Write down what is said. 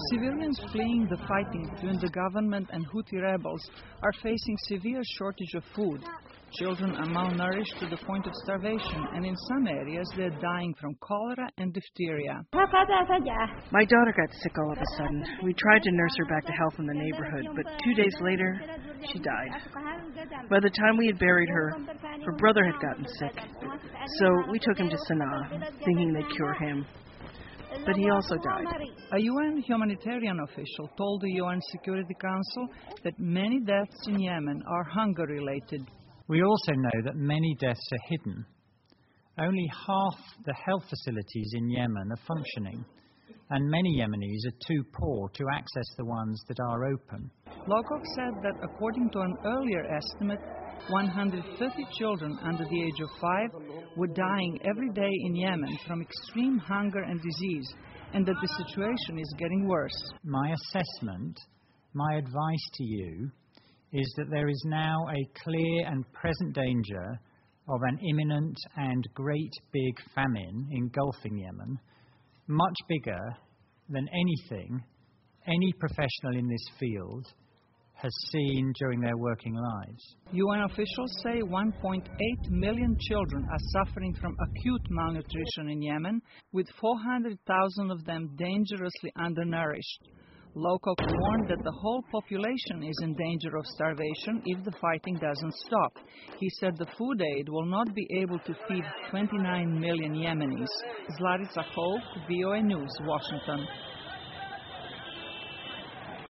Civilians fleeing the fighting between the government and Houthi rebels are facing severe shortage of food. Children are malnourished to the point of starvation, and in some areas they're dying from cholera and diphtheria. My daughter got sick all of a sudden. We tried to nurse her back to health in the neighborhood, but 2 days later, she died. By the time we had buried her, her brother had gotten sick. So we took him to Sana'a, thinking they'd cure him. But he also died. A UN humanitarian official told the UN Security Council that many deaths in Yemen are hunger-related. We also know that many deaths are hidden. Only half the health facilities in Yemen are functioning, and many Yemenis are too poor to access the ones that are open. Lowcock said that according to an earlier estimate, 130 children under the age of 5 were dying every day in Yemen from extreme hunger and disease, and that the situation is getting worse. My assessment, my advice to you, is that there is now a clear and present danger of an imminent and great big famine engulfing Yemen, much bigger than anything any professional in this field has seen during their working lives. UN officials say 1.8 million children are suffering from acute malnutrition in Yemen, with 400,000 of them dangerously undernourished. Lowcock warned that the whole population is in danger of starvation if the fighting doesn't stop. He said the food aid will not be able to feed 29 million Yemenis. Zlatica Hope, VOA News, Washington.